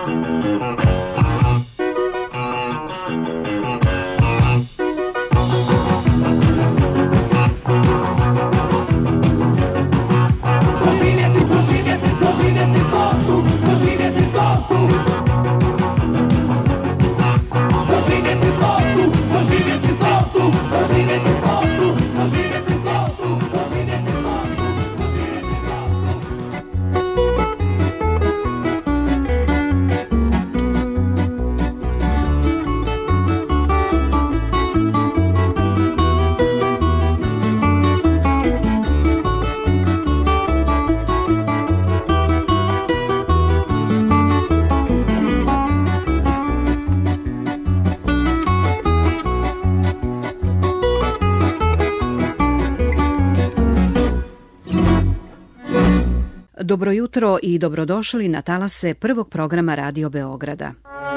Dobro jutro i dobrodošli na talase prvog programa Radio Beograda.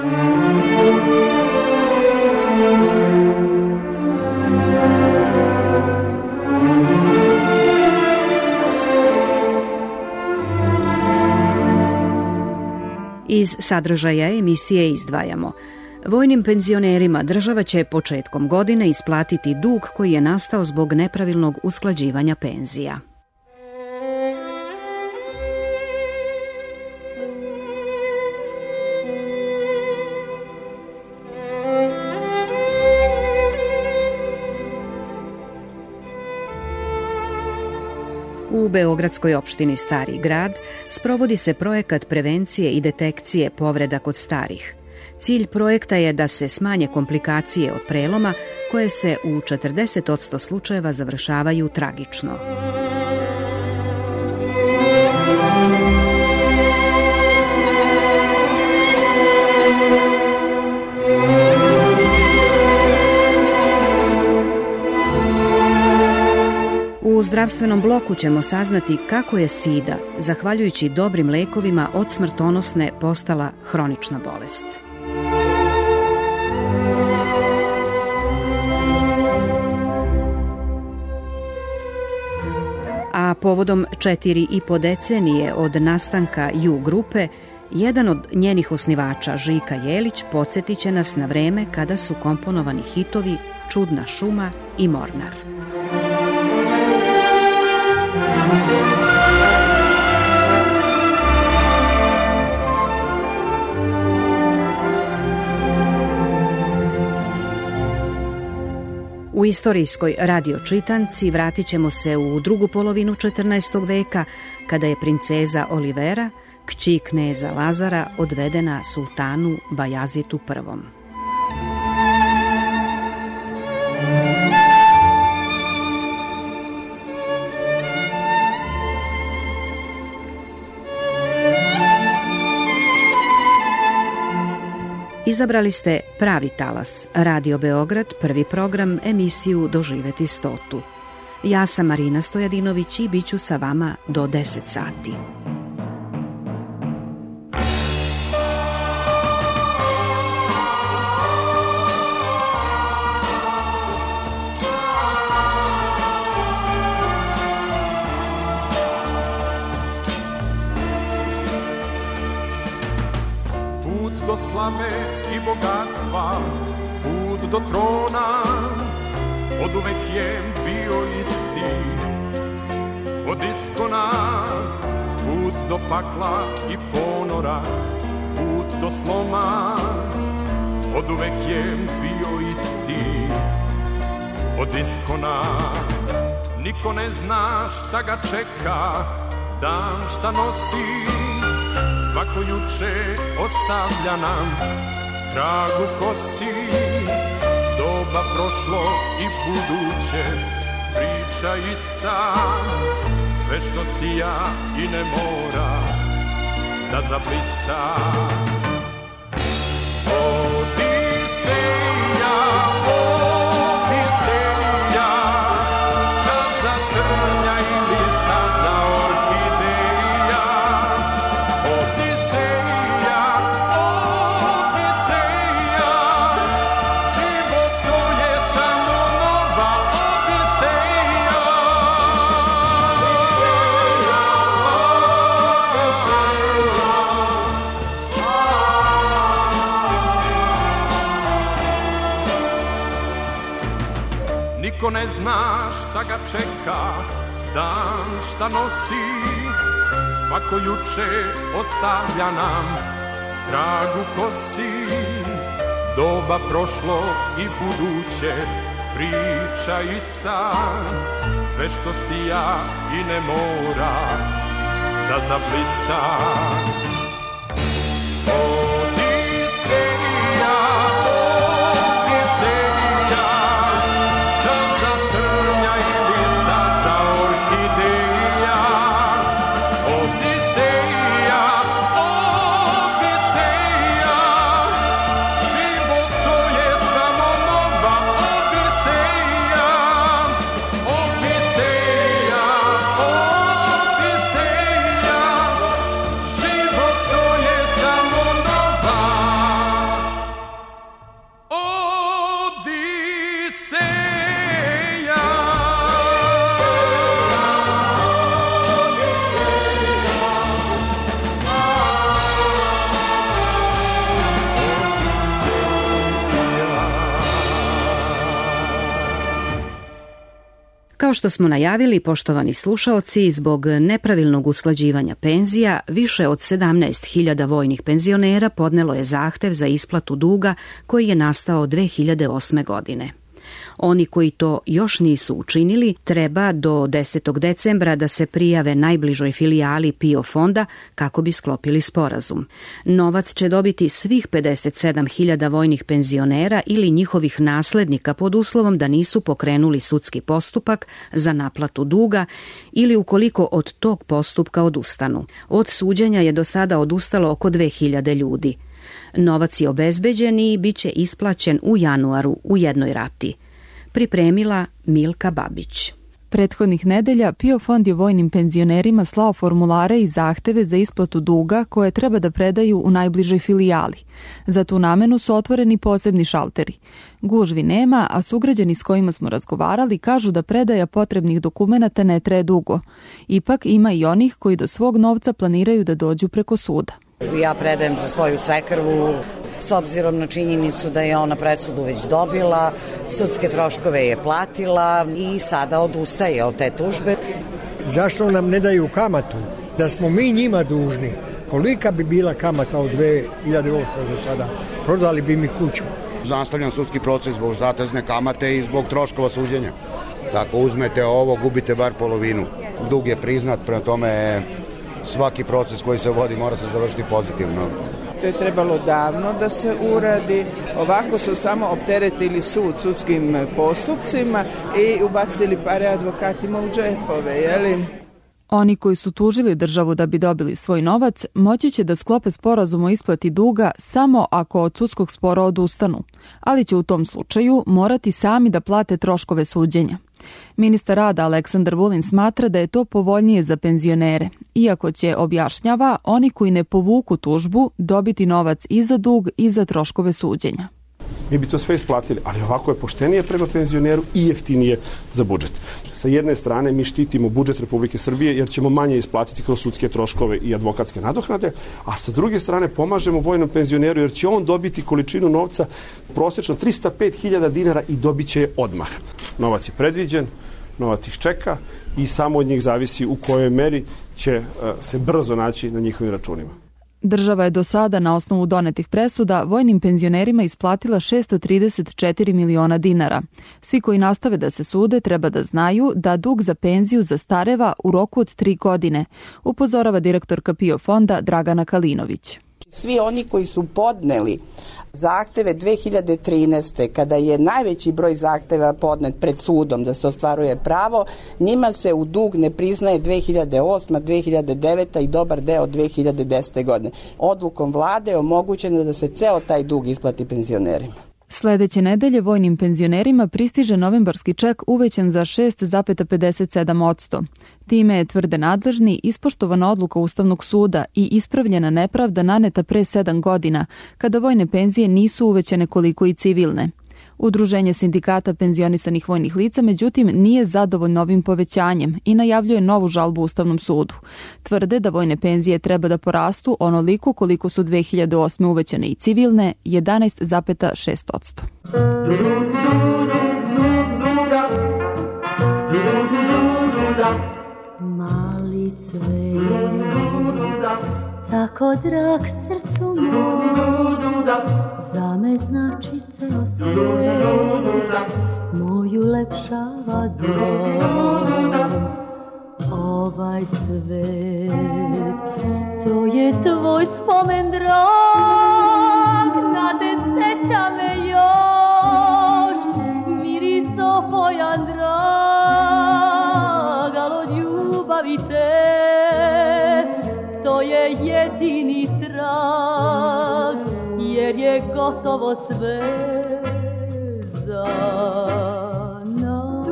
Iz sadržaja emisije izdvajamo: vojnim penzionerima država će početkom godine isplatiti dug koji je nastao zbog nepravilnog usklađivanja penzija. U Beogradskoj opštini Stari grad sprovodi se projekat prevencije i detekcije povreda kod starih. Cilj projekta je da se smanje komplikacije od preloma koje se u 40% slučajeva završavaju tragično. U zdravstvenom bloku ćemo saznati kako je sida, zahvaljujući dobrim lekovima od smrtonosne, postala hronična bolest. A povodom 4,5 decenije od nastanka U grupe, jedan od njenih osnivača, Žika Jelić, podsjetit će nas na vreme kada su komponovani hitovi Čudna šuma i Mornar. U istorijskoj radio čitanci vratit ćemo se u drugu polovinu 14. veka, kada je princeza Olivera, kći kneza Lazara, odvedena sultanu Bajazitu I. Izabrali ste pravi talas, Radio Beograd, prvi program, emisiju Doživeti 100. Ja sam Marina Stojadinović i bit ću sa vama do 10 sati. Do slave i bogatstva, put do trona, oduvek je bio isti. Od iskona, put do pakla i ponora, put do sloma, oduvek je bio isti. Od iskona, niko ne zna šta ga čeka, dan šta nosi. Svako juče ostavlja nam trag u kosi, doba prošlo i buduće, priča ista, sve što sija i ne mora da zablista. Odiseja, Odiseja, staza trnja ili staza orhideja. Odiseja, Odiseja, život to je samo nova Odiseja. Odiseja, Odiseja. niko ne zna šta ga čeka, dan šta nosi, svako juče ostavlja nam trag u kosi. Doba prošlo i buduće, priča ista, sve što sija i ne mora da zablista. Odiseja, Odiseja, staza trnja ili staza orhideja. Odiseja, Odiseja, život to je samo nova Odiseja. Odiseja, Odiseja, život to je samo nova Odiseja. Kao što smo najavili, poštovani slušaoci, zbog nepravilnog usklađivanja penzija, više od 17.000 vojnih penzionera podnelo je zahtev za isplatu duga koji je nastao 2008. godine. Oni koji to još nisu učinili treba do 10. decembra da se prijave najbližoj filijali PIO fonda kako bi sklopili sporazum. Novac će dobiti svih 57.000 vojnih penzionera ili njihovih naslednika pod uslovom da nisu pokrenuli sudski postupak za naplatu duga ili ukoliko od tog postupka odustanu. Od suđenja je do sada odustalo oko 2.000 ljudi. Novac je obezbeđen i bit će isplaćen u januaru u jednoj rati. Pripremila Milka Babić. Prethodnih nedelja PIO fond je vojnim penzionerima slao formulare i zahteve za isplatu duga koje treba da predaju u najbližoj filijali. Za tu namenu su otvoreni posebni šalteri. Gužvi nema, a sugrađani s kojima smo razgovarali kažu da predaja potrebnih dokumenata ne traje dugo. Ipak ima i onih koji do svog novca planiraju da dođu preko suda. Ja predajem za svoju svekrvu, s obzirom na činjenicu da je ona presudu već dobila, sudske troškove je platila i sada odustaje od te tužbe. Zašto nam ne daju kamatu? Da smo mi njima dužni. Kolika bi bila kamata od 2008. do sada? Prodali bi mi kuću. Nastavljam sudski proces zbog zatezne kamate i zbog troškova suđenja. Tako uzmete ovo, gubite bar polovinu. Dug je priznat, prema tome svaki proces koji se vodi mora se završiti pozitivno. To je trebalo davno da se uradi. Ovako su samo opteretili sud sudskim postupcima i ubacili pare advokatima u džepove, jeli? Oni koji su tužili državu da bi dobili svoj novac, moći će da sklope sporazum o isplati duga samo ako od sudskog spora odustanu, ali će u tom slučaju morati sami da plate troškove suđenja. Ministar rada Aleksandar Vulin smatra da je to povoljnije za penzionere, iako će, objašnjava, oni koji ne povuku tužbu dobiti novac i za dug i za troškove suđenja. Mi bi to sve isplatili, ali ovako je poštenije prema penzioneru i jeftinije za budžet. Sa jedne strane mi štitimo budžet Republike Srbije jer ćemo manje isplatiti kroz sudske troškove i advokatske nadoknade, a sa druge strane pomažemo vojnom penzioneru jer će on dobiti količinu novca prosečno 305.000 dinara i dobit će je odmah. Novac je predviđen, novac ih čeka i samo od njih zavisi u kojoj meri će se brzo naći na njihovim računima. Država je do sada na osnovu donetih presuda vojnim penzionerima isplatila 634 miliona dinara. Svi koji nastave da se sude treba da znaju da dug za penziju zastareva u roku od 3 godine, upozorava direktorka PIO fonda Dragana Kalinović. Svi oni koji su podneli zahteve 2013. kada je najveći broj zahteva podnet pred sudom da se ostvaruje pravo, njima se u dug ne priznaje 2008., 2009. i dobar deo 2010. godine. Odlukom vlade je omogućeno da se ceo taj dug isplati penzionerima. Sledeće nedelje vojnim penzionerima pristiže novembarski ček uvećan za 6,57%. Time je, tvrde nadležni, ispoštovana odluka Ustavnog suda i ispravljena nepravda naneta pre 7 godina, kada vojne penzije nisu uvećane koliko i civilne. Udruženje sindikata penzionisanih vojnih lica, međutim, nije zadovoljno ovim povećanjem i najavljuje novu žalbu Ustavnom sudu. Tvrde da vojne penzije treba da porastu onoliko koliko su 2008. uvećane i civilne, 11,6%. tako drag srcu moj, za me znači ceo svijet, moju lepšava dom. Ovaj cvet, to je tvoj spomen drag, na te seća me još, miris opojan drag, al od ljubavi te, to je jedini trag, jer je gotovo sve za nas.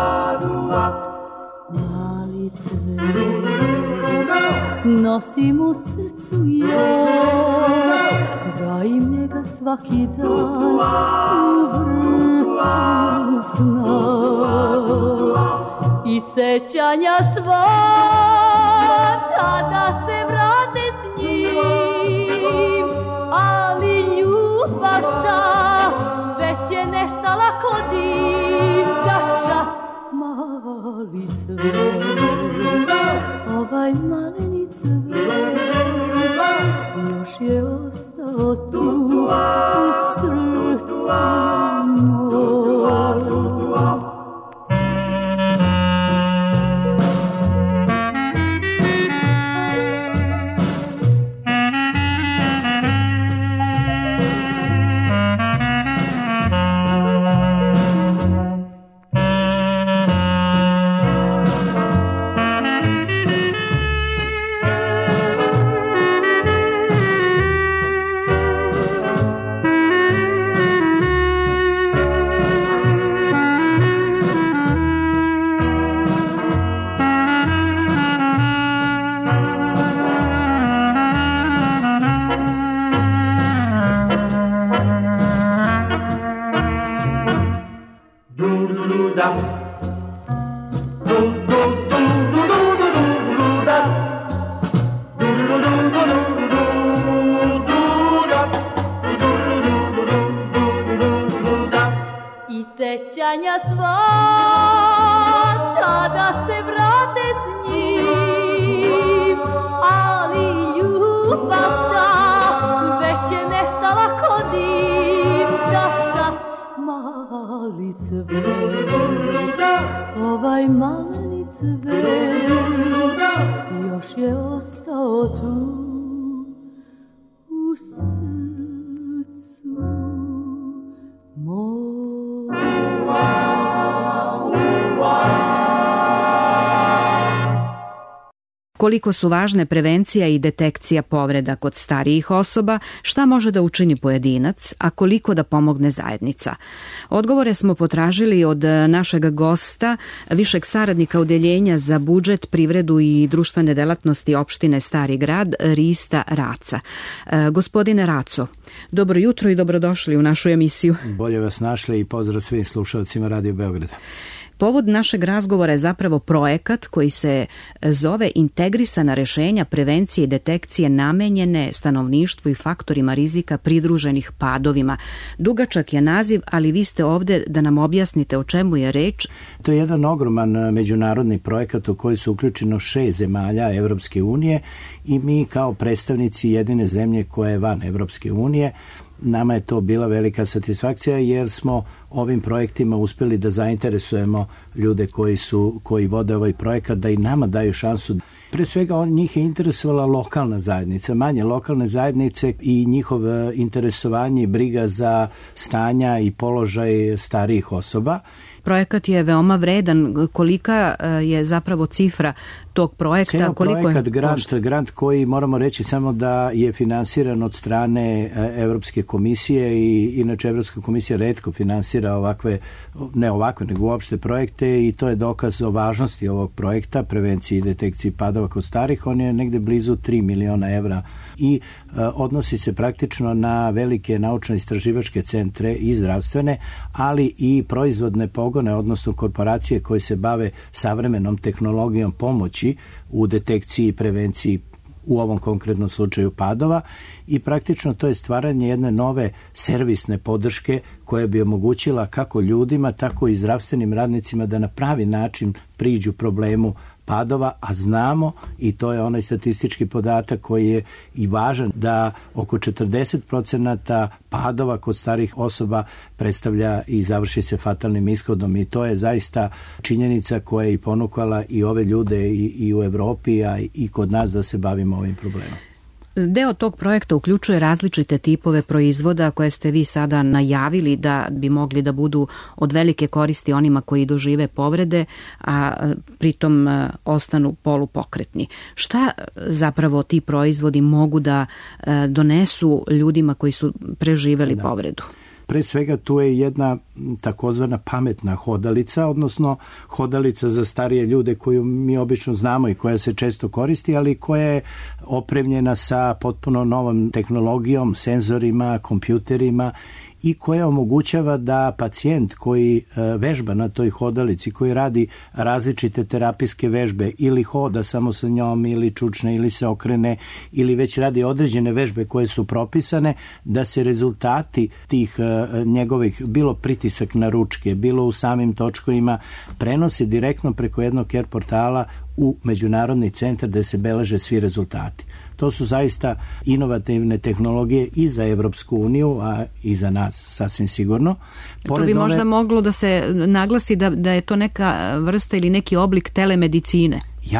Mali cvet nosim u srcu ja, gajim njega svaki dan u vrtu sna i sećanja sva tada se vrate s njim, ali ljubav ta već je nestala ko dim za čas. Mali cvet, ovaj maleni cvet, još je ostao tu u srcu moj. Sećanja sva tada se vrate s njim, ali ljubav ta već je nestala ko dim za čas. Mali cvet, ovaj mali cvet, još je ostao tu u srcu moj. Koliko su važne prevencija i detekcija povreda kod starijih osoba, šta može da učini pojedinac, a koliko da pomogne zajednica? Odgovore smo potražili od našeg gosta, višeg saradnika Odeljenja za budžet, privredu i društvene delatnosti opštine Stari Grad, Rista Raca. Gospodine Raco, dobro jutro i dobrodošli u našu emisiju. Bolje vas našli i pozdrav svim slušalcima Radio Beograda. Povod našeg razgovora je zapravo projekat koji se zove Integrisana rešenja prevencije i detekcije namenjene stanovništvu i faktorima rizika pridruženih padovima. Dugačak je naziv, ali vi ste ovde da nam objasnite o čemu je reč. To je jedan ogroman međunarodni projekat u koji su uključeno 6 zemalja Evropske unije i mi kao predstavnici jedine zemlje koja je van Evropske unije, nama je to bila velika satisfakcija jer smo ovim projektima uspeli da zainteresujemo ljude koji vode ovaj projekat da i nama daju šansu. Pre svega njih je interesovala lokalna zajednica, manje lokalne zajednice i njihov interesovanje i briga za stanja i položaj starijih osoba. Projekat je veoma vredan. Kolika je zapravo cifra tog projekta? Ceo projekat grant koji moramo reći samo da je finansiran od strane Evropske komisije i inače Evropska komisija retko finansira nego uopšte projekte i to je dokaz o važnosti ovog projekta, prevenciji i detekciji padova kod starih. On je negde blizu 3 miliona evra i odnosi se praktično na velike naučno-istraživačke centre i zdravstvene, ali i proizvodne pogone, odnosno korporacije koje se bave savremenom tehnologijom pomoći u detekciji i prevenciji u ovom konkretnom slučaju padova i praktično to je stvaranje jedne nove servisne podrške koja bi omogućila kako ljudima, tako i zdravstvenim radnicima da na pravi način priđu problemu padova, a znamo, i to je onaj statistički podatak koji je i važan, da oko 40% padova kod starih osoba predstavlja i završi se fatalnim ishodom, i to je zaista činjenica koja je i ponukala i ove ljude i u Evropi, a i kod nas da se bavimo ovim problemom. Deo tog projekta uključuje različite tipove proizvoda koje ste vi sada najavili da bi mogli da budu od velike koristi onima koji dožive povrede, a pritom ostanu polupokretni. Šta zapravo ti proizvodi mogu da donesu ljudima koji su preživeli povredu? Pre svega tu je jedna takozvana pametna hodalica, odnosno hodalica za starije ljude koju mi obično znamo i koja se često koristi, ali koja je opremljena sa potpuno novom tehnologijom, senzorima, kompjuterima, i koja omogućava da pacijent koji vežba na toj hodalici, koji radi različite terapijske vežbe ili hoda samo sa njom ili čučne ili se okrene ili već radi određene vežbe koje su propisane, da se rezultati tih njegovih, bilo pritisak na ručke, bilo u samim točkovima, prenose direktno preko jednog care portala u međunarodni centar gde se beleže svi rezultati. To su zaista inovativne tehnologije i za Evropsku uniju, a i za nas, sasvim sigurno. To bi možda moglo da se naglasi da je to neka vrsta ili neki oblik telemedicine.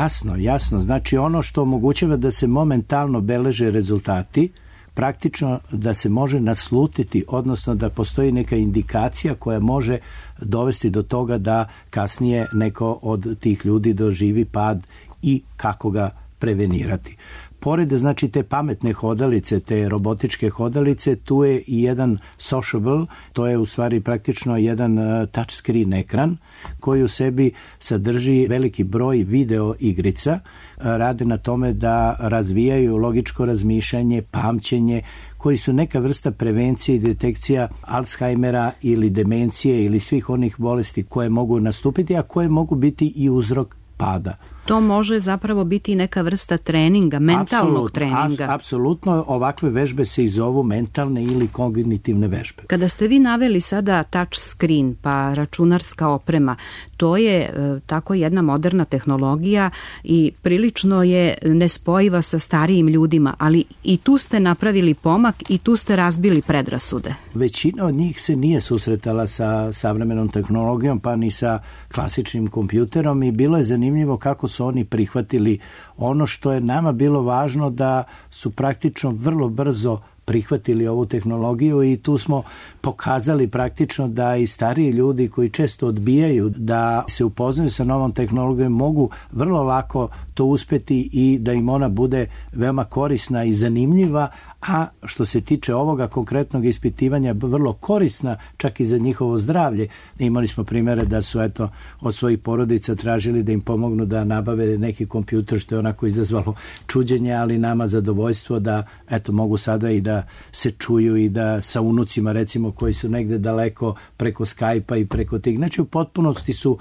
Jasno. Znači ono što omogućava da se momentalno beleže rezultati, praktično da se može naslutiti, odnosno da postoji neka indikacija koja može dovesti do toga da kasnije neko od tih ljudi doživi pad i kako ga prevenirati. Pored, znači, te pametne hodalice, te robotičke hodalice, tu je i jedan sociable, to je u stvari praktično jedan touchscreen ekran koji u sebi sadrži veliki broj video igrica, rade na tome da razvijaju logičko razmišljanje, pamćenje, koji su neka vrsta prevencije i detekcija Alzheimera ili demencije ili svih onih bolesti koje mogu nastupiti, a koje mogu biti i uzrok pada. To može zapravo biti neka vrsta treninga, mentalnog treninga. Apsolutno, ovakve vežbe se i zovu mentalne ili kognitivne vežbe. Kada ste vi naveli sada touch screen, pa računarska oprema, to je tako jedna moderna tehnologija i prilično je nespojiva sa starijim ljudima, ali i tu ste napravili pomak i tu ste razbili predrasude. Većina od njih se nije susretala sa savremenom tehnologijom, pa ni sa klasičnim kompjuterom, i bilo je zanimljivo kako su oni prihvatili ono što je nama bilo važno, da su praktično vrlo brzo prihvatili ovu tehnologiju, i tu smo pokazali praktično da i stariji ljudi koji često odbijaju da se upoznaju sa novom tehnologijom mogu vrlo lako to uspeti i da im ona bude veoma korisna i zanimljiva, a što se tiče ovoga konkretnog ispitivanja vrlo korisna čak i za njihovo zdravlje. Imali smo primjere da su od svojih porodica tražili da im pomognu da nabave neki kompjuter, što je onako izazvalo čuđenje, ali nama zadovoljstvo da mogu sada i da se čuju i da sa unucima recimo koji su negde daleko preko Skype-a i preko tih. Znači u potpunosti su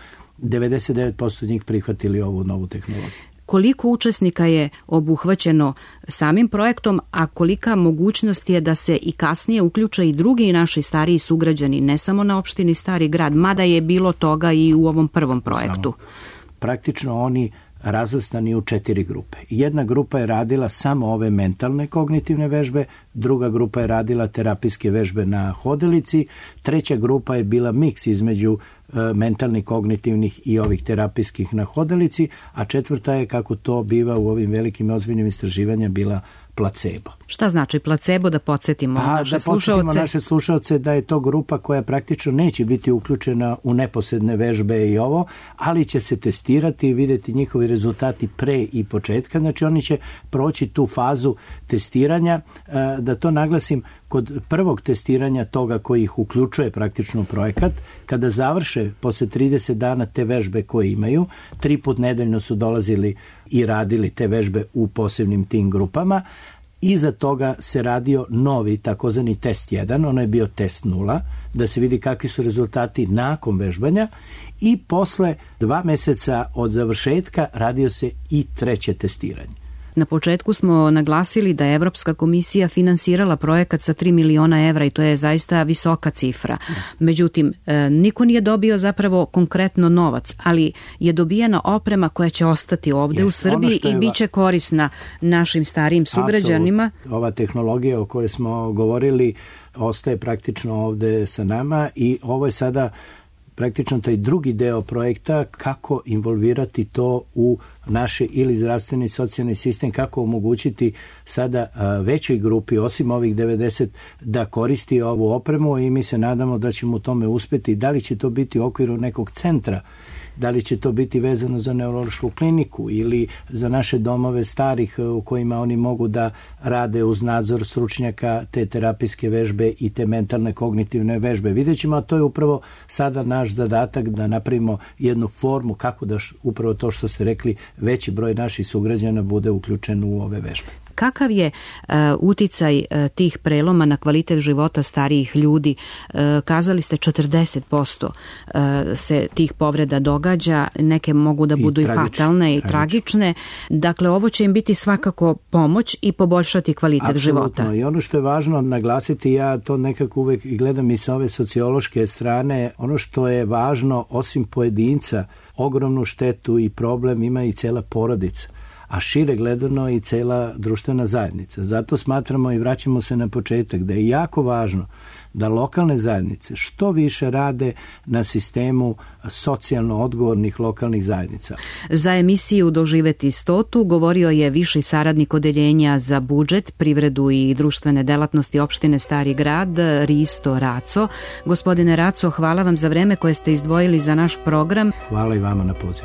99% njih prihvatili ovu novu tehnologiju. Koliko učesnika je obuhvaćeno samim projektom, a kolika mogućnost je da se i kasnije uključe i drugi naši stariji sugrađani, ne samo na opštini Stari Grad, mada je bilo toga i u ovom prvom projektu? Praktično oni razvrstani u 4 grupe. Jedna grupa je radila samo ove mentalne kognitivne vežbe, druga grupa je radila terapijske vežbe na hodalici, treća grupa je bila miks između mentalnih, kognitivnih i ovih terapijskih na hodalici, a četvrta je, kako to biva u ovim velikim i ozbiljnim istraživanjima, bila placebo. Šta znači placebo, da podsjetimo naše slušaoce? Da podsjetimo naše slušaoce da je to grupa koja praktično neće biti uključena u neposredne vežbe i ovo, ali će se testirati i vidjeti njihovi rezultati pre i početka. Znači oni će proći tu fazu testiranja. Da to naglasim, kod prvog testiranja toga koji ih uključuje praktično u projekat, kada završe posle 30 dana te vežbe koje imaju, 3 put nedeljno su dolazili i radili te vežbe u posebnim tim grupama. Iza toga se radio novi takozvani test 1, ono je bio test 0, da se vidi kakvi su rezultati nakon vežbanja, i posle 2 meseca od završetka radio se i treće testiranje. Na početku smo naglasili da je Evropska komisija finansirala projekat sa 3 miliona evra i to je zaista visoka cifra. Međutim, niko nije dobio zapravo konkretno novac, ali je dobijena oprema koja će ostati ovde u Srbiji i bit će korisna našim starijim sugrađanima. Absolutno. Ova tehnologija o kojoj smo govorili ostaje praktično ovde sa nama i ovo je sada praktično taj drugi deo projekta, kako involvirati to u naše ili zdravstveni i socijalni sistem, kako omogućiti sada većoj grupi, osim ovih 90, da koristi ovu opremu i mi se nadamo da ćemo u tome uspeti. Da li će to biti u okviru nekog centra, da li će to biti vezano za neurološku kliniku ili za naše domove starih u kojima oni mogu da rade uz nadzor stručnjaka te terapijske vežbe i te mentalne kognitivne vežbe. Vidjet ćemo, a to je upravo sada naš zadatak da napravimo jednu formu kako da upravo to što ste rekli, veći broj naših sugrađana bude uključen u ove vežbe. Kakav je uticaj tih preloma na kvalitet života starijih ljudi? Kazali ste 40% se tih povreda događa, neke mogu da budu i fatalne i tragične. Dakle, ovo će im biti svakako pomoć i poboljšati kvalitet života. I ono što je važno naglasiti, ja to nekako uvek gledam i sa ove sociološke strane, ono što je važno, osim pojedinca, ogromnu štetu i problem ima i cela porodica, a šire gledano i cela društvena zajednica. Zato smatramo i vraćamo se na početak da je jako važno da lokalne zajednice što više rade na sistemu socijalno odgovornih lokalnih zajednica. Za emisiju Doživeti 100 govorio je viši saradnik odeljenja za budžet, privredu i društvene delatnosti opštine Stari Grad, Risto Raco. Gospodine Raco, hvala vam za vreme koje ste izdvojili za naš program. Hvala i vama na pozivu.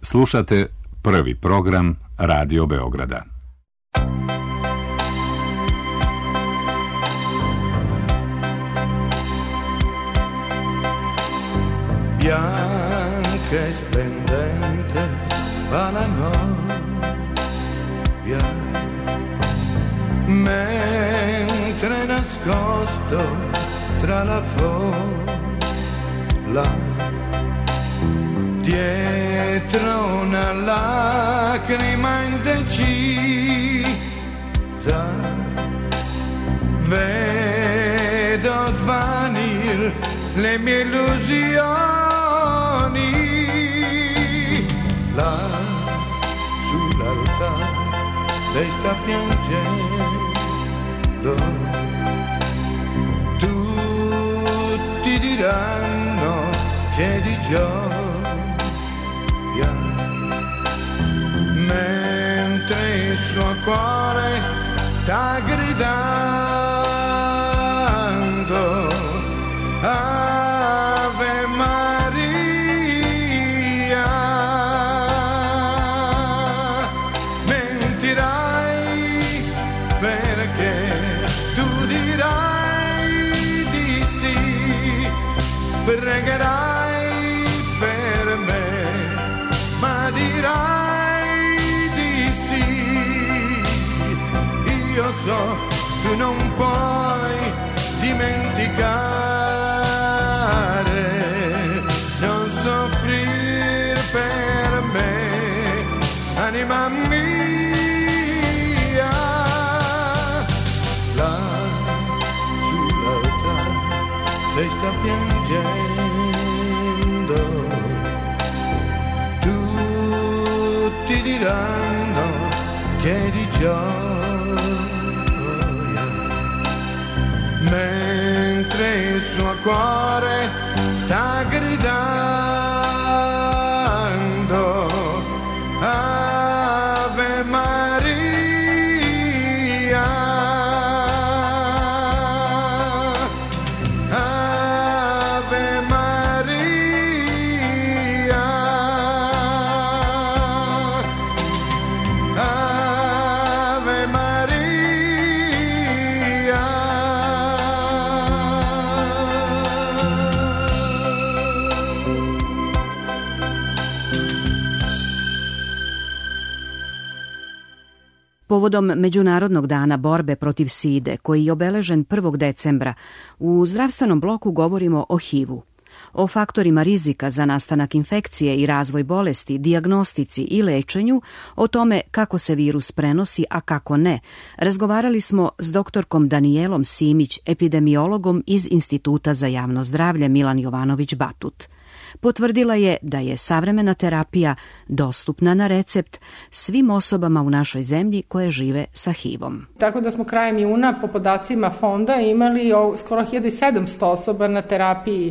Slušate prvi program Radio Beograda. Bianca e splendente va la novia, mentre nascosto tra la folla, dietro una lacrima indecisa, vedo svanir le mie illusioni. Là sull'altare lei sta piangendo, tutti diranno che di gioia, mentre il suo cuore sta gridando Ave Maria. Mentirai perché tu dirai di sì, pregherai per me, ma dirai di sì. Io so, tu non puoi dimenticare, non soffrir per me, anima mia. Là sull'altare lei sta piangendo, tutti diranno che di gioia, mentre il suo cuore sta gridando Ave Maria, Ave Maria, Ave Maria. Povodom Međunarodnog dana borbe protiv side, koji je obeležen 1. decembra, u zdravstvenom bloku govorimo o HIV-u. O faktorima rizika za nastanak infekcije i razvoj bolesti, dijagnostici i lečenju, o tome kako se virus prenosi, a kako ne, razgovarali smo s doktorkom Danijelom Simić, epidemiologom iz Instituta za javno zdravlje Milan Jovanović Batut. Potvrdila je da je savremena terapija dostupna na recept svim osobama u našoj zemlji koje žive sa HIV-om. Tako da smo krajem juna po podacima fonda imali skoro 1700 osoba na terapiji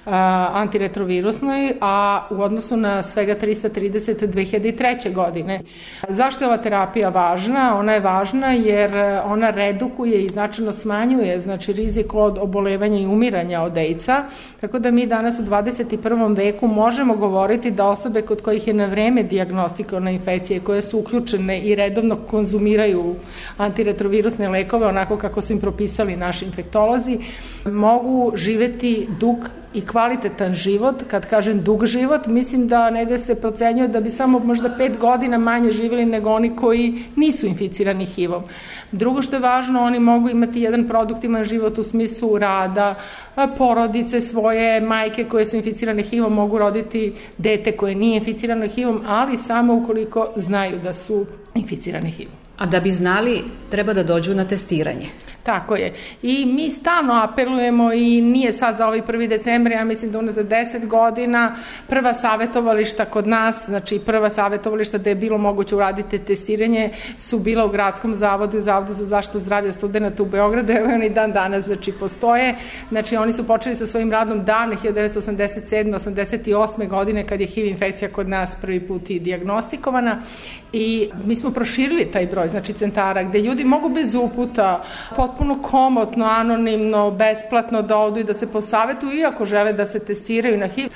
antiretrovirusnoj, a u odnosu na svega 330 2003. godine. Zašto je ova terapija važna? Ona je važna jer ona redukuje i značajno smanjuje rizik od obolevanja i umiranja od AIDS-a, tako da mi danas u 21. veku možemo govoriti da osobe kod kojih je na vreme dijagnostikovana infekcija, koje su uključene i redovno konzumiraju antiretrovirusne lekove onako kako su im propisali naši infektolozi, mogu živeti dug i kvalitetan život. Kad kažem dug život, mislim da negde se procenjuje da bi samo možda 5 godina manje živjeli nego oni koji nisu inficirani HIV-om. Drugo što je važno, oni mogu imati jedan produktivan život u smislu rada, porodice svoje, majke koje su inficirane HIV-om mogu roditi dete koje nije inficirano HIV-om, ali samo ukoliko znaju da su inficirani HIV-om. A da bi znali, treba da dođu na testiranje. Tako je. I mi stalno apelujemo i nije sad za ovaj 1. decembar, ja mislim da unazad 10 godina prva savjetovališta kod nas, znači prva savjetovališta da je bilo moguće uraditi testiranje su bila u Gradskom zavodu i Zavodu za zaštitu zdravlja studenata u Beogradu, evo oni dan danas postoje. Znači oni su počeli sa svojim radom davne 1987. 88. godine kad je HIV infekcija kod nas prvi put i dijagnostikovana i mi smo proširili taj broj, znači centara gde ljudi mogu bez uputa, potpuno komotno, anonimno, besplatno da odu i da se posavetuju iako žele da se testiraju na HIV.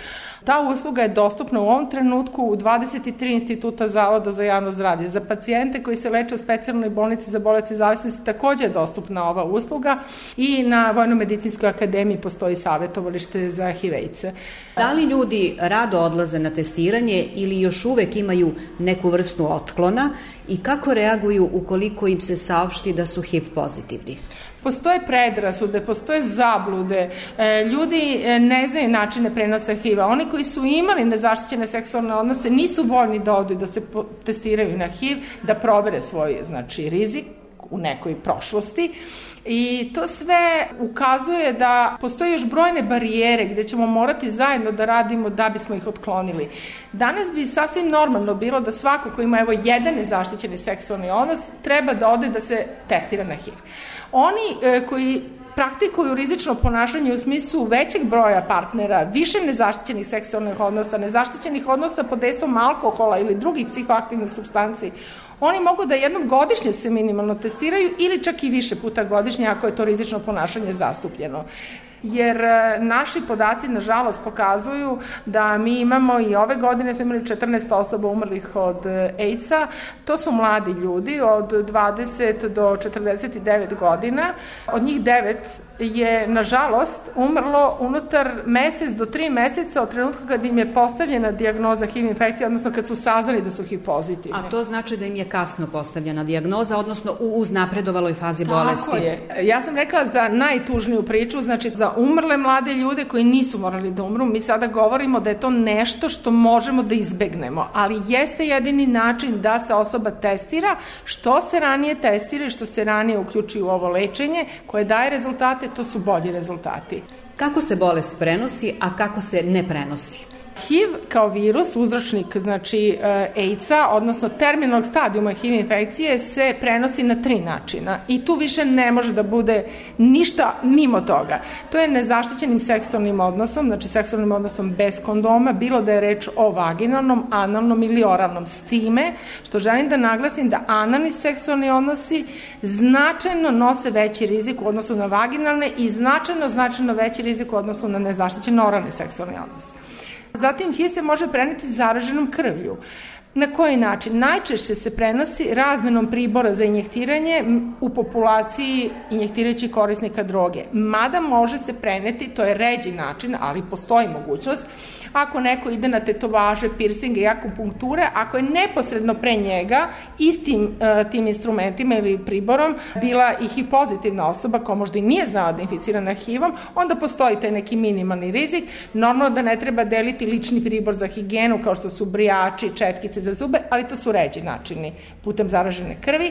Ta usluga je dostupna u ovom trenutku u 23 instituta Zavoda za javno zdravlje. Za pacijente koji se leče u specijalnoj bolnici za bolesti zavisnosti takođe je dostupna ova usluga i na Vojno-medicinskoj akademiji postoji savjetovalište za HIV/AIDS. Da li ljudi rado odlaze na testiranje ili još uvek imaju neku vrstu otklona i kako reaguju ukoliko im se saopšti da su HIV pozitivni? Postoje predrasude, postoje zablude, ljudi ne znaju načine prenosa HIV-a. Oni koji su imali nezaštićene seksualne odnose nisu voljni da odu i da se testiraju na HIV, da provere svoj rizik u nekoj prošlosti. I to sve ukazuje da postoje još brojne barijere gde ćemo morati zajedno da radimo da bismo ih otklonili. Danas bi sasvim normalno bilo da svako ko ima jedan nezaštićeni seksualni odnos treba da ode da se testira na HIV. Oni koji praktikuju rizično ponašanje u smislu većeg broja partnera, više nezaštićenih seksualnih odnosa, nezaštićenih odnosa pod dejstvom alkohola ili drugih psihoaktivnih supstanci, oni mogu da jednom godišnje se minimalno testiraju ili čak i više puta godišnje ako je to rizično ponašanje zastupljeno. Jer naši podaci, nažalost, pokazuju da mi imamo i ove godine smo imali 14 osoba umrlih od AIDS-a. To su mladi ljudi od 20 do 49 godina. Od njih 9 je, nažalost, umrlo unutar mesec do 3 meseca od trenutka kad im je postavljena dijagnoza HIV infekcije, odnosno kad su saznali da su HIV pozitivni. A to znači da im je kasno postavljena dijagnoza, odnosno u uznapredovaloj fazi bolesti. Tako je. Ja sam rekla za najtužniju priču, znači za umrle mlade ljude koji nisu morali da umru. Mi sada govorimo da je to nešto što možemo da izbegnemo, ali jeste jedini način da se osoba testira, što se ranije testira i što se ranije uključi u ovo lečenje koje daje rezultate, to su bolji rezultati. Kako se bolest prenosi, a kako se ne prenosi? HIV kao virus, uzročnik AIDS-a, odnosno terminalnog stadijuma HIV infekcije, se prenosi na 3 načina i tu više ne može da bude ništa mimo toga. To je nezaštićenim seksualnim odnosom, znači seksualnim odnosom bez kondoma, bilo da je reč o vaginalnom, analnom ili oralnom. S time što želim da naglasim da analni seksualni odnosi značajno nose veći rizik u odnosu na vaginalne i značajno veći rizik u odnosu na nezaštićen oralni seksualni odnos. Zatim HIV se može preneti zaraženom krvlju. Na koji način? Najčešće se prenosi razmenom pribora za injektiranje u populaciji injektirajućih korisnika droge. Mada može se preneti, to je ređi način, ali postoji mogućnost, ako neko ide na tetovaže, pirsinge i akupunkture, ako je neposredno pre njega istim tim instrumentima ili priborom bila i HIV pozitivna osoba koja možda i nije znala da je inficirana HIV-om, onda postoji taj neki minimalni rizik. Normalno da ne treba deliti lični pribor za higijenu kao što su brijači, četkice za zube, ali to su ređi načini putem zaražene krvi.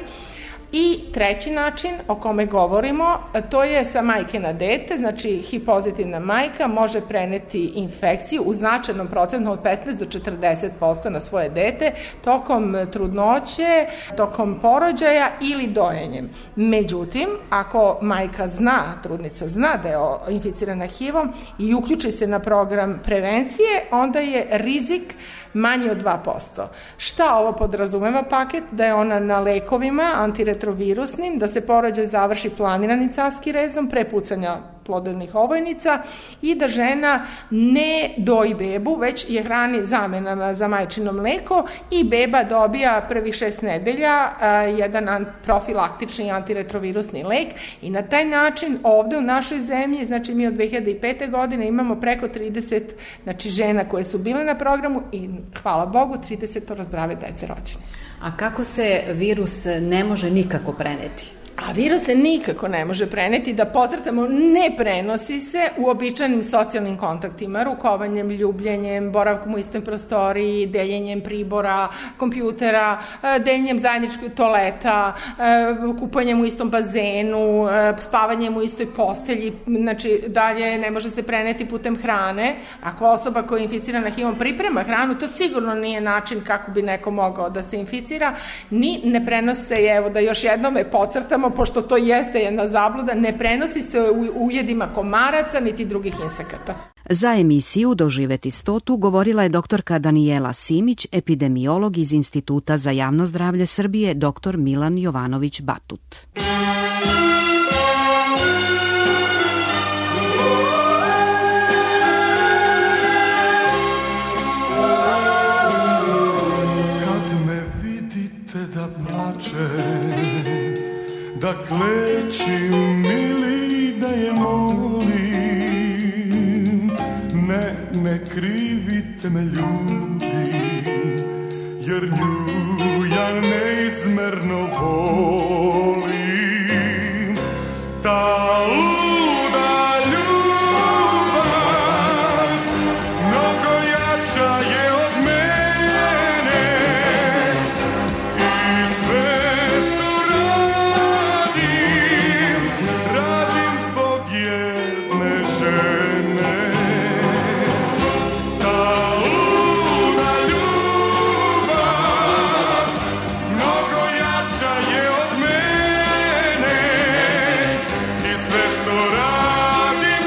I treći način o kome govorimo, to je sa majke na dete, znači HIV pozitivna majka može preneti infekciju u značajnom procentu od 15 do 40% na svoje dete tokom trudnoće, tokom porođaja ili dojenjem. Međutim, ako majka trudnica zna da je inficirana HIV-om i uključi se na program prevencije, onda je rizik manji od 2%. Šta ovo podrazumeva paket? Da je ona na lekovima antiretrovirusnim, da se porođaj završi planiranim carskim rezom pre pucanja plodovnih ovojnica i da žena ne doji bebu, već je hrani zamenama za majčino mleko i beba dobija prvih 6 nedelja jedan profilaktični antiretrovirusni lek i na taj način ovde u našoj zemlji, znači mi od 2005. godine imamo preko 30 žena koje su bile na programu i hvala Bogu 30 zdrave dece rođene. A kako se virus ne može nikako preneti? A virus se nikako ne može preneti, da podcrtamo, ne prenosi se uobičajenim socijalnim kontaktima, rukovanjem, ljubljenjem, boravkom u istoj prostoriji, deljenjem pribora, kompjutera, deljenjem zajedničkog toaleta, kupanjem u istom bazenu, spavanjem u istoj postelji, znači dalje ne može se preneti putem hrane. Ako osoba koja je inficirana HIV-om priprema hranu, to sigurno nije način kako bi neko mogao da se inficira, ni ne prenosi se, evo da još jednom podcrtamo, pošto to jeste jedna zabluda, ne prenosi se u ujedima komaraca niti drugih insekata. Za emisiju Doživeti 100 govorila je doktorka Danijela Simić, epidemiolog iz Instituta za javno zdravlje Srbije, dr. Milan Jovanović Batut. da klečim ili da je molim. Ne krivite me ljudi, jer nju ja neizmerno volim. Ta luda ljubav mnogo jača je od mene i sve što radim zbog jedne žene. Ta luda ljubav mnogo jača je od mene i sve što radim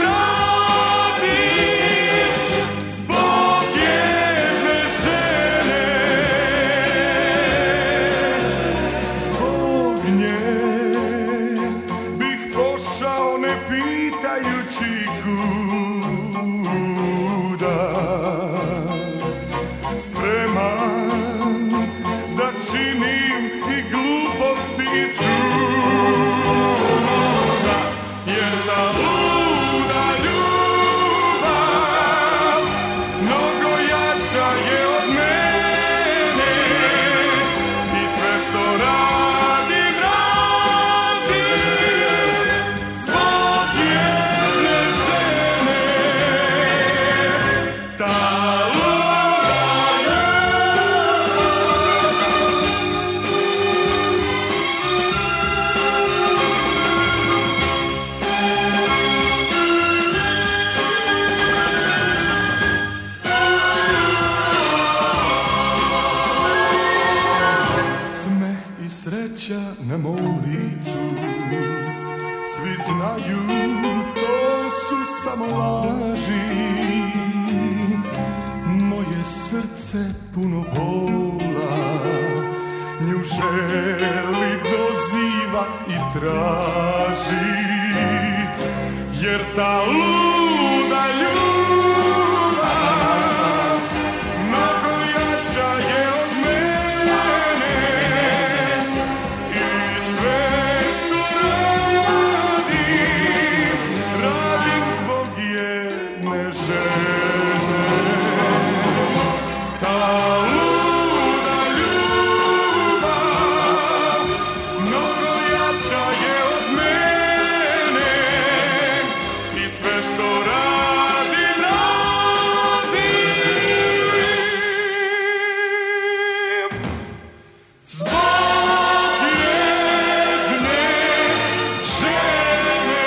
zbog jedne žene. Zbog nje bih pošao ne pitajući kuda, spreman da činim i gluposti i čuda, jer ta luda ljubav mnogo jača je od mene i sve što radim zbog jedne žene. Ta smeh i sreća na mom licu, svi znaju to su samo laži. Moje srce puno bola, nju želi, doziva i traži, jer ta luda ljubav mnogo jača je od mene i sve što radim zbog jedne žene. Ta luda ljubav mnogo jača je od mene i sve što radim zbog jedne žene.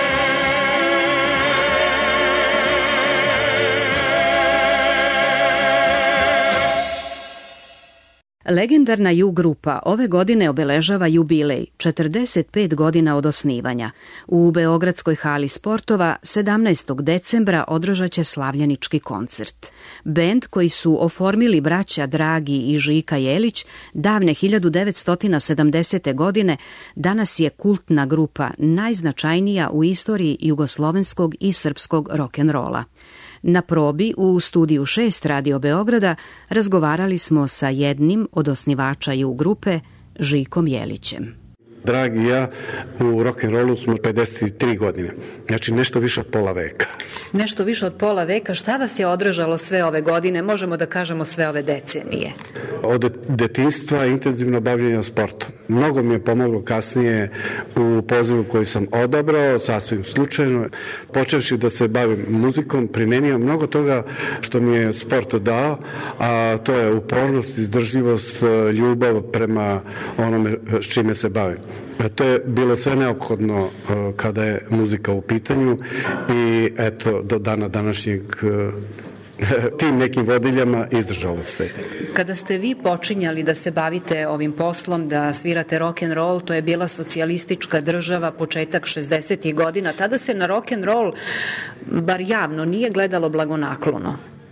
Legendarna U grupa ove godine obeležava jubilej, 45 godina od osnivanja. U Beogradskoj hali sportova 17. decembra održat će slavljenički koncert. Bend koji su oformili braća Dragi i Žika Jelić davne 1970. godine danas je kultna grupa, najznačajnija u istoriji jugoslovenskog i srpskog rock'n'rolla. Na probi u studiju 6 Radio Beograda razgovarali smo sa jednim od osnivača U grupe, Žikom Jelićem. Dragi i ja u rock'n'rollu smo 53 godine, znači nešto više od pola veka. Nešto više od pola veka, šta vas je održalo sve ove godine, možemo da kažemo sve ove decenije? Od detinjstva intenzivno bavljenja sportom. Mnogo mi je pomoglo kasnije u pozivu koji sam odabrao, sasvim slučajno. Počevši da se bavim muzikom, primenio mnogo toga što mi je sport dao, a to je upornost, izdržljivost, ljubav prema onome s čime se bavim. To je bilo sve neophodno kada je muzika u pitanju i eto, do dana današnjeg tim nekim vodiljama izdržalo se. Kada ste vi počinjali da se bavite ovim poslom, da svirate rock'n'roll, to je bila socijalistička država, početak 60. godina, tada se na rock'n'roll, bar javno, nije gledalo blagonaklono.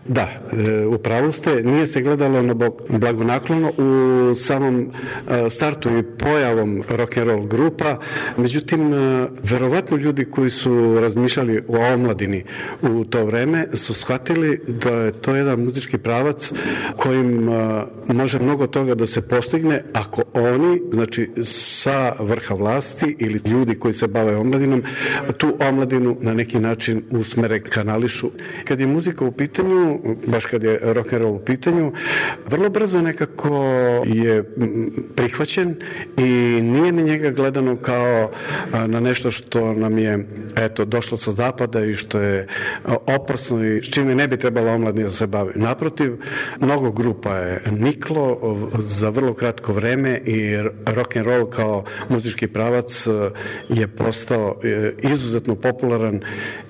Da, u pravu ste, nije se gledalo na blagonaklono u samom startu i pojavom rock'n'roll grupa, međutim, verovatno ljudi koji su razmišljali o omladini u to vreme su shvatili da je to jedan muzički pravac kojim može mnogo toga da se postigne ako oni, znači sa vrha vlasti ili ljudi koji se bave omladinom, tu omladinu na neki način usmere, kanališu. Kad je muzika u pitanju, baš kad je rock'n'roll u pitanju, vrlo brzo nekako je prihvaćen i nije na njega gledano kao na nešto što nam je došlo sa zapada i što je opasno i s čime ne bi trebalo omladina da se bavi. Naprotiv, mnogo grupa je niklo za vrlo kratko vreme i rock'n'roll kao muzički pravac je postao izuzetno popularan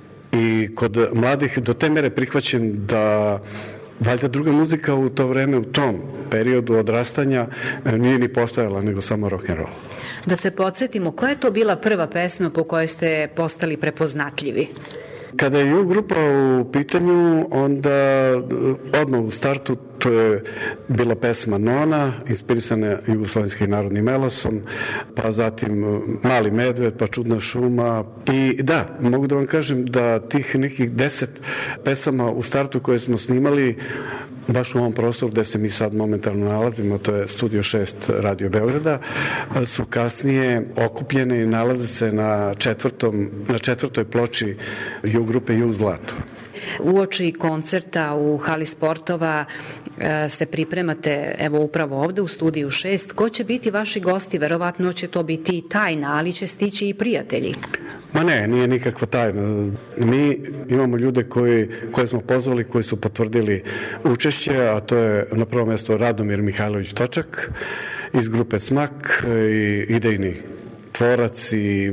i kod mladih do te mere prihvaćen da valjda druga muzika u to vreme, u tom periodu odrastanja nije ni postojala, nego samo rock'n'roll. Da se podsjetimo, koja je to bila prva pesma po kojoj ste postali prepoznatljivi? Kada je grupa u pitanju, onda odmah u startu to je bila pesma Nona, inspirisana jugoslovenskim narodnim elosom, pa zatim Mali medved, pa Čudna šuma. I da, mogu da vam kažem da tih nekih 10 pesama u startu koje smo snimali baš u ovom prostoru gde se mi sad momentalno nalazimo, to je Studio 6 Radio Beograda, su kasnije okupljene i nalaze se na četvrtoj ploči grupe Jug Zlato. Uoči koncerta u hali sportova se pripremate, evo upravo ovde u Studiju 6. Ko će biti vaši gosti? Verovatno će to biti tajna, ali će stići i prijatelji. Ma ne, nije nikakva tajna. Mi imamo ljude koje smo pozvali, koji su potvrdili učešće, a to je na prvo mesto Radomir Mihajlović Točak iz grupe Smak i idejni tvorac i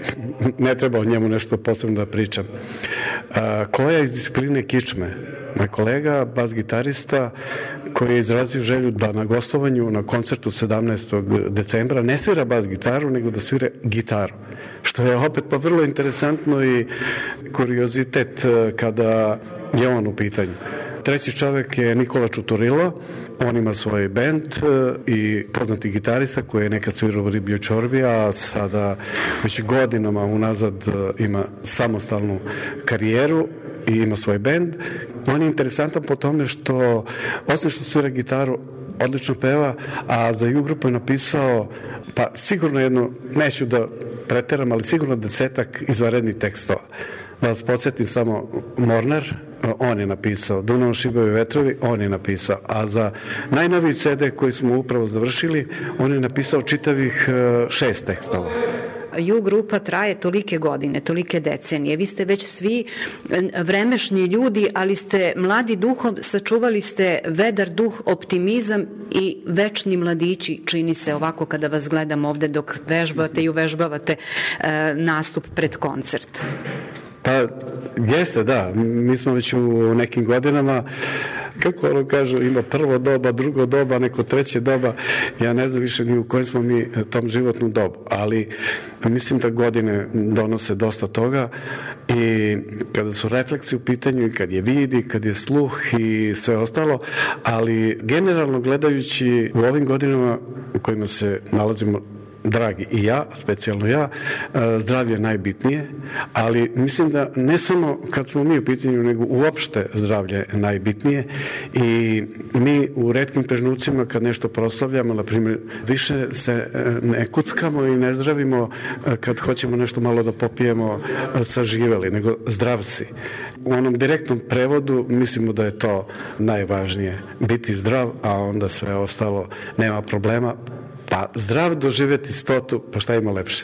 ne treba o njemu nešto posebno da pričam. Koja iz discipline kičme? Moj kolega, bas-gitarista, koji je izrazio želju da na gostovanju na koncertu 17. decembra ne svira bas-gitaru, nego da svira gitaru. Što je opet pa vrlo interesantno i kuriozitet kada je on u pitanju. Treći čovek je Nikola Čuturilo, on ima svoj bend i poznati gitarista koji je nekad svirao u Ribljoj čorbi, a sada već godinama unazad ima samostalnu karijeru i ima svoj bend. On je interesantan po tome što, osim što svira gitaru, odlično peva, a za Jug grupu je napisao, pa sigurno jedno, neću da preteram, ali sigurno 10 izvanrednih tekstova. Da vas podsjetim samo, Mornar, on je napisao, Dunavom šibaju vetrovi, on je napisao, a za najnoviji CD koji smo upravo završili, on je napisao čitavih 6 tekstova. Jug grupa traje tolike godine, tolike decenije. Vi ste već svi vremešni ljudi, ali ste mladi duhom, sačuvali ste vedar duh, optimizam i večni mladići, čini se ovako kada vas gledam ovde dok vežbate i uvežbavate nastup pred koncert. Pa jeste, da. Mi smo već u nekim godinama, kako ono kažu, ima prvo doba, drugo doba, neko treće doba. Ja ne znam više ni u kojem smo mi tom životnom dobu, ali mislim da godine donose dosta toga i kada su refleksi u pitanju i kad je vid i kad je sluh i sve ostalo, ali generalno gledajući u ovim godinama u kojima se nalazimo, dragi i ja, specijalno ja, zdravlje je najbitnije, ali mislim da ne samo kad smo mi u pitanju, nego uopšte zdravlje je najbitnije i mi u retkim trenucima kad nešto proslavljamo, na primjer, više se ne kuckamo i ne zdravimo kad hoćemo nešto malo da popijemo saživeli, nego zdrav si. U onom direktnom prevodu mislimo da je to najvažnije, biti zdrav, a onda sve ostalo nema problema. Pa zdrav doživjeti 100, pa šta ima lepše?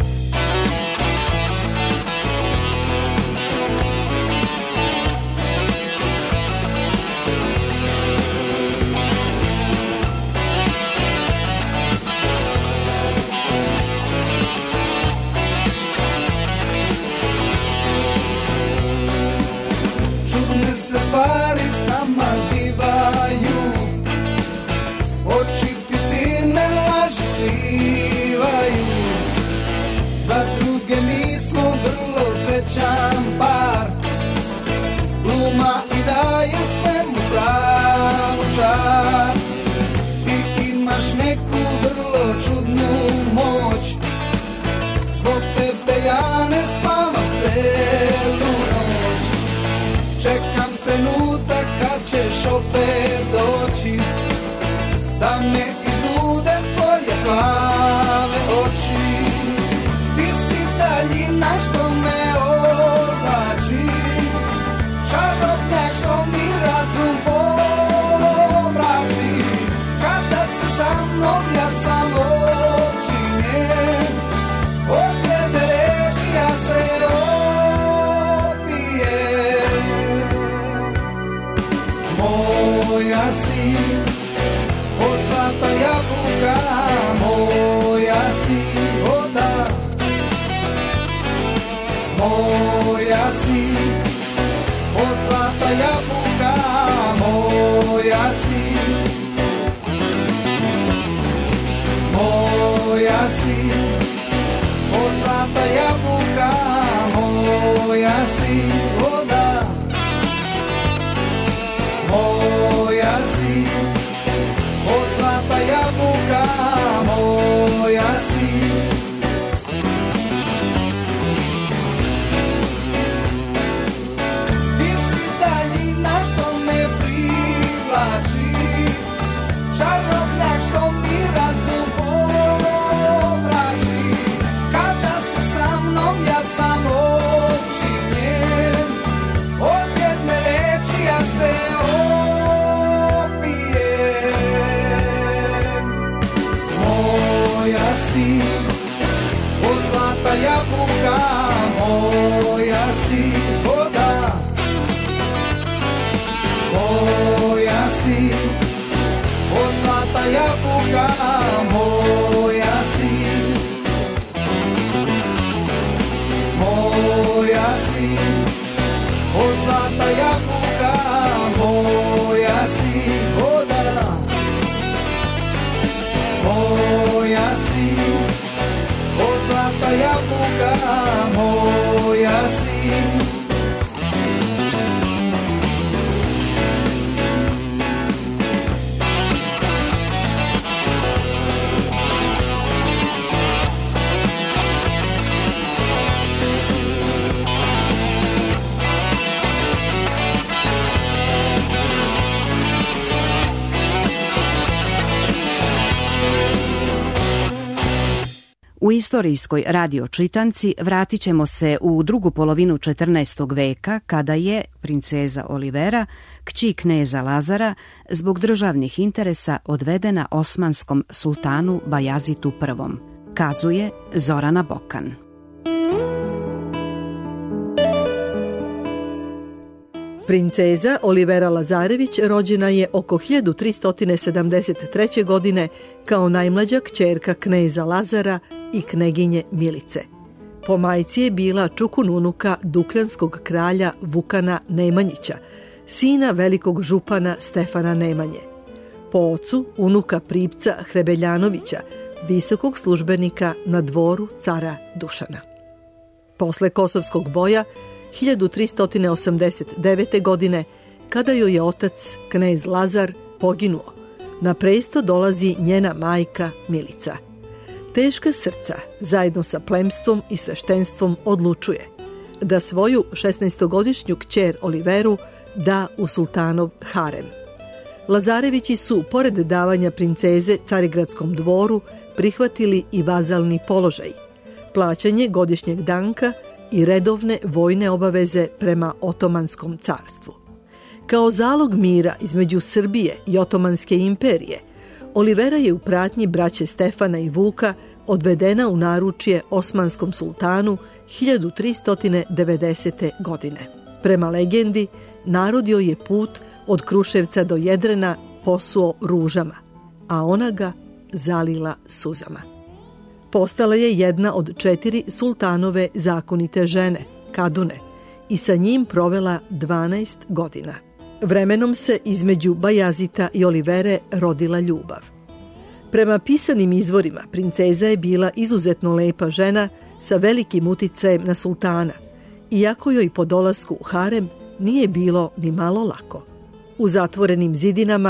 Čudne se stvari s nama zbivaju, oči skrivaju, imaš neku vrlo čudnu moć. Zbog tebe ja ne spavam celu noć. Čekam trenutak kad ćeš opet doći, da me iznude tvoje plave oči. Ti si daljina što me oblači, čarobnjak što mi razum pomrači. Kada si sa mnom ja sam očinjen, od tebe reči ja se opijem. Moja si od zlata jabuka, moja si voda. Moja si od zlata jabuka, moja si. Moja si od zlata jabuka, moja si voda. Moja si od zlata jabuka, moja si. Ti si daljina što me privlači, čarobnjak što mi razum pomrači. Kada si sa mnom ja sam očinjen, od jedne reči ja se opijem. Moja si od zlata jabuka, moja si voda. Moja si od zlata jabuka, moja si. Moja si od zlata jabuka, moja si voda. Moja si od zlata jabuka, moja si. U istorijskoj radio čitanci vratit ćemo se u drugu polovinu 14. veka kada je princeza Olivera, kći kneza Lazara, zbog državnih interesa odvedena osmanskom sultanu Bajazitu I. Kazuje Zorana Bokan. Princeza Olivera Lazarević rođena je oko 1373. godine kao najmlađa kćerka kneza Lazara i kneginje Milice. Po majci je bila čukun unuka dukljanskog kralja Vukana Nemanjića, sina velikog župana Stefana Nemanje. Po ocu unuka Pripca Hrebeljanovića, visokog službenika na dvoru cara Dušana. Posle Kosovskog boja 1389. godine, kada joj je otac, knez Lazar, poginuo, na presto dolazi njena majka Milica. Teška srca, zajedno sa plemstvom i sveštenstvom, odlučuje da svoju 16-godišnju kćer Oliveru da u sultanov harem. Lazarevići su, pored davanja princeze carigradskom dvoru, prihvatili i vazalni položaj, plaćanje godišnjeg danka i redovne vojne obaveze prema Otomanskom carstvu. Kao zalog mira između Srbije i Otomanske imperije, Olivera je u pratnji braće Stefana i Vuka odvedena u naručje osmanskom sultanu 1390. godine. Prema legendi, narod joj je put od Kruševca do Jedrena posuo ružama, a ona ga zalila suzama. Postala je jedna od 4 sultanove zakonite žene, Kadune, i sa njim provela 12 godina. Vremenom se između Bajazita i Olivere rodila ljubav. Prema pisanim izvorima, princeza je bila izuzetno lepa žena sa velikim uticajem na sultana, iako joj po dolasku u harem nije bilo ni malo lako. U zatvorenim zidinama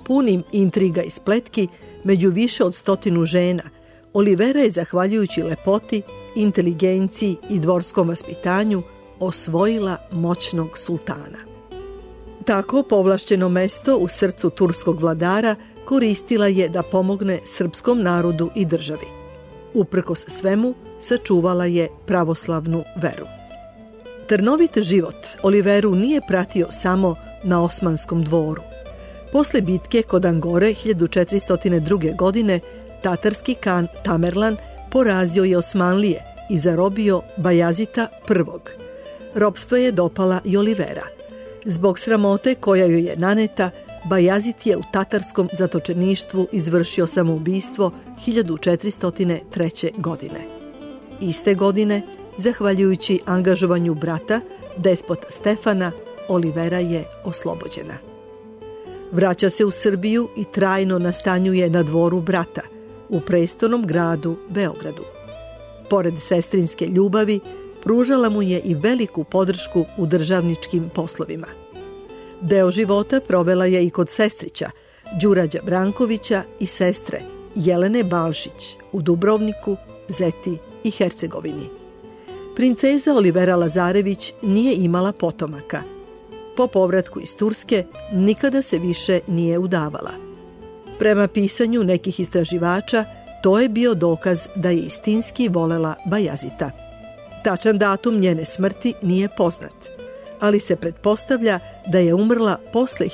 punim intriga i spletki, među više od 100 žena, Olivera je, zahvaljujući lepoti, inteligenciji i dvorskom vaspitanju, osvojila moćnog sultana. Tako povlašćeno mesto u srcu turskog vladara koristila je da pomogne srpskom narodu i državi. Uprkos svemu, sačuvala je pravoslavnu veru. Trnovit život Oliveru nije pratio samo na osmanskom dvoru. Posle bitke kod Angore 1402. godine tatarski kan Tamerlan porazio je Osmanlije i zarobio Bajazita I. Ropstvo je dopala i Olivera. Zbog sramote koja joj je naneta, Bajazit je u tatarskom zatočeništvu izvršio samoubistvo 1403. godine. Iste godine, zahvaljujući angažovanju brata, despota Stefana, Olivera je oslobođena. Vraća se u Srbiju i trajno nastanjuje na dvoru brata, u prestolnom gradu Beogradu. Pored sestrinske ljubavi, pružala mu je i veliku podršku u državničkim poslovima. Deo života provela je i kod sestrića, Đurađa Brankovića, i sestre Jelene Balšić u Dubrovniku, Zeti i Hercegovini. Princeza Olivera Lazarević nije imala potomaka. Po povratku iz Turske nikada se više nije udavala. Prema pisanju nekih istraživača, to je bio dokaz da je istinski volela Bajazita. Tačan datum njene smrti nije poznat, ali se pretpostavlja da je umrla posle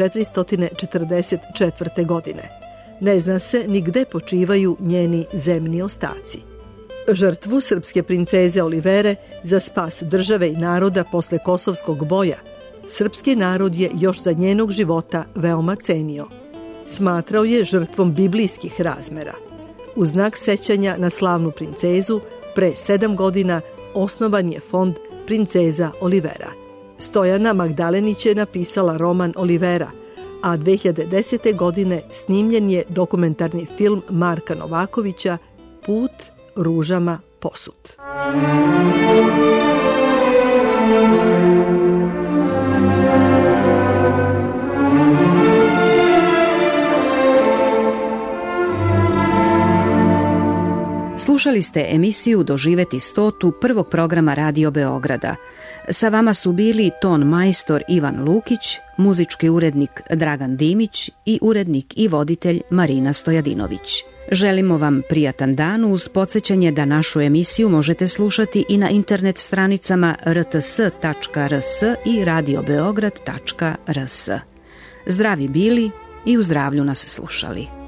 1444. godine. Ne zna se ni gde počivaju njeni zemni ostaci. Žrtvu srpske princeze Olivere za spas države i naroda posle Kosovskog boja srpski narod je još za njenog života veoma cenio. Smatrao je žrtvom biblijskih razmera. U znak sećanja na slavnu princezu, pre 7 godina osnovan je fond Princeza Olivera. Stojana Magdalenić je napisala roman Olivera, a 2010. godine snimljen je dokumentarni film Marka Novakovića Put ružama posut. Slušali ste emisiju Doživeti 100. prvog programa Radio Beograda. Sa vama su bili ton majstor Ivan Lukić, muzički urednik Dragan Dimić i urednik i voditelj Marina Stojadinović. Želimo vam prijatan dan uz podsjećanje da našu emisiju možete slušati i na internet stranicama rts.rs i radiobeograd.rs. Zdravi bili i u zdravlju nas slušali.